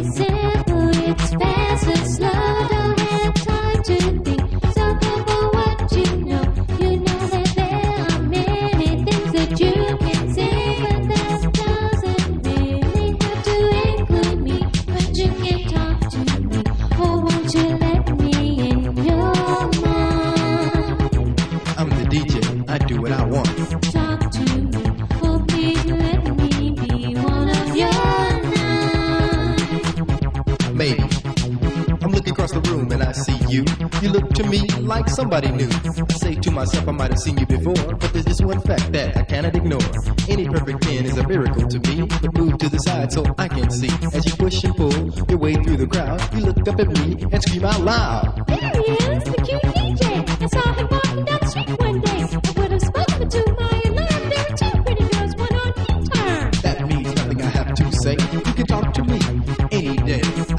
simple, it's fast and slow. Don't have time to think. So go for what you know. You know that there are many things that you can say, but that doesn't really have to include me. But you can talk to me. Oh, won't you let me in your mind? I'm the DJ, I do what I want. Talk to me. Oh, please let me be one of your nine. Maybe. I'm looking across the room and I see you. You look to me like somebody new. I say to myself I might have seen you before, but there's just one fact that I cannot ignore. Any perfect 10 is a miracle to me. But move to the side so I can see. As you push and pull your way through the crowd, you look up at me and scream out loud. There he is, the cute DJ. I saw him walking down the street one day. I would have spoken to my alarm. There are two pretty girls, one on each turn. That means nothing I have to say. You can talk to me any day.